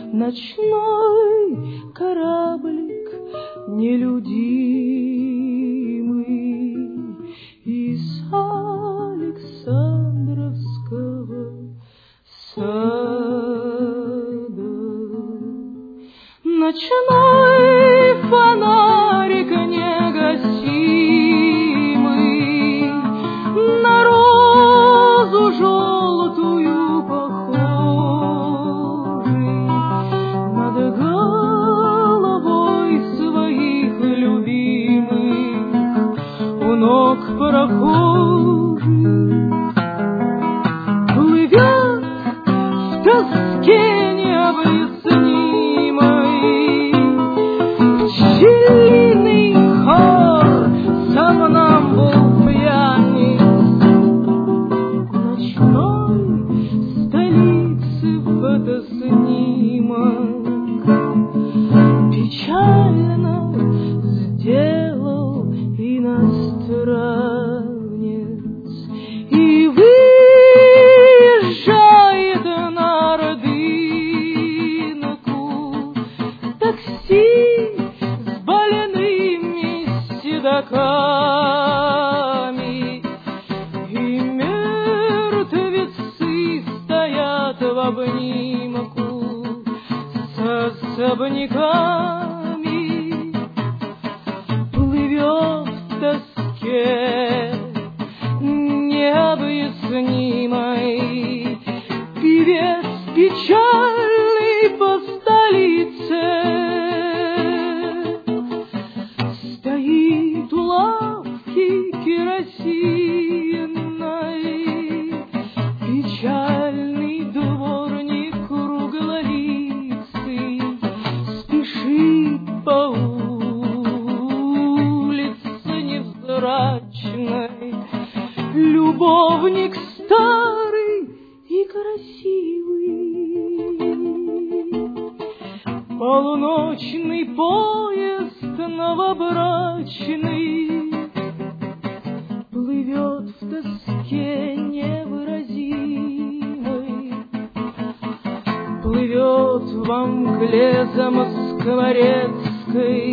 ночной кораблик нелюдимый из Александровского сада. Ночной фонарик негасимый на розу желтую похожий, над головой своих любимых у ног прохожих плывет в тоске необъяснимой пчелиный хор сомнамбул пьяный в ночной столице фотоснимок печально сделал иностранец и выезжает на родинку такси с больными седоками, и мертвецы стоят в обнимку с особняками. Плывет в тоске необъяснимой певец печальный по столице, стоит у лавки керосинной печальный дворник круглолицый, спешит по улице невзрачной любовник старый и красивый. Полуночный поезд новобрачный плывет в тоске невыразимой, плывет во мгле замоскворецкой,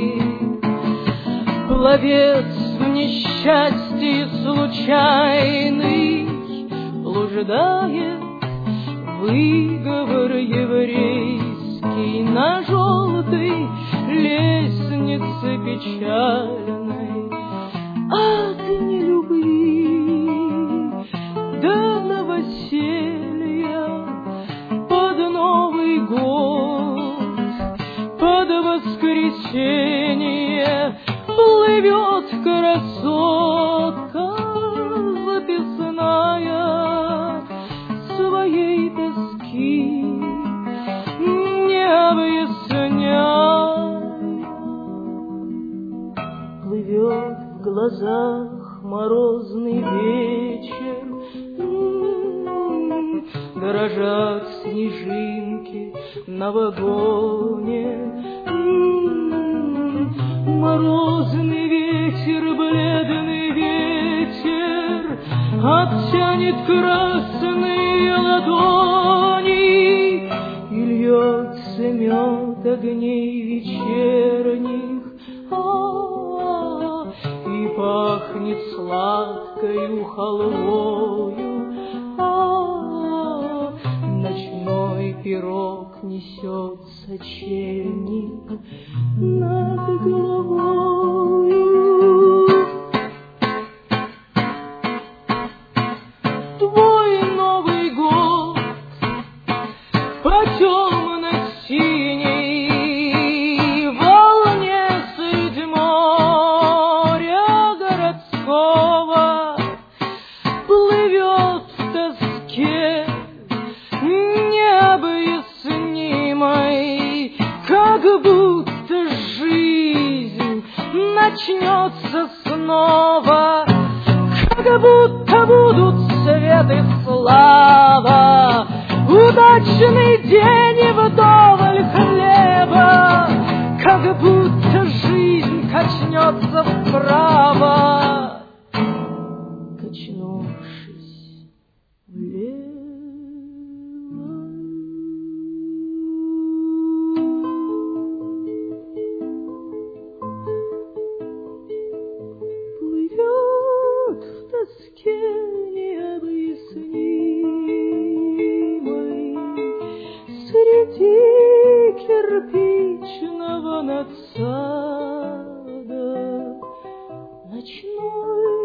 пловец в несчастье случайный блуждает выговор еврейский на желтой лестнице печальной от нелюбви до новоселья, под Новый год, под воскресенье плывет красотка записная своей тоски не объясняя. Плывет в глазах морозный вечер, дрожат снежинки на вагоне. Морозный ветер, бледный ветер оттянет красные ладони, и льется мед огней вечерних, и пахнет сладкою халвою, ночной пирог несет сочельник над головою. Твой Новый год по темно-синей волне средь моря городского плывет в тоске необъяснимой, как будто жизнь начнется снова, как будто будут свет и слава, удачный день и вдоволь хлеба, как будто жизнь качнется вправо, качнувшись влево. среди кирпичного надсада ночной